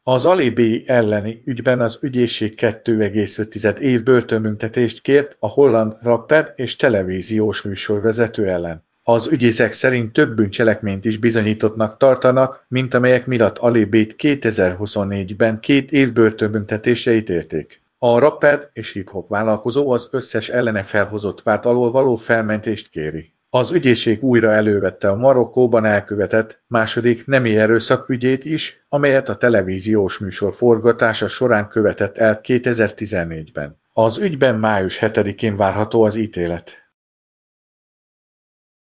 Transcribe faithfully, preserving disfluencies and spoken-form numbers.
Az Ali B. elleni ügyben az ügyészség kettő egész öt év börtönbüntetést kért a holland rapper és televíziós műsorvezető ellen. Az ügyészek szerint több bűncselekményt is bizonyítottnak tartanak, mint amelyek miatt Ali B-t kétezer-huszonnégyben két év börtönbüntetésre ítélték. A rapper és hip-hop vállalkozó az összes ellene felhozott vád alól való felmentést kéri. Az ügyészség újra elővette a Marokkóban elkövetett második nemi erőszak ügyét is, amelyet a televíziós műsor forgatása során követett el kétezer-tizennégyben. Az ügyben május hetedikén várható az ítélet.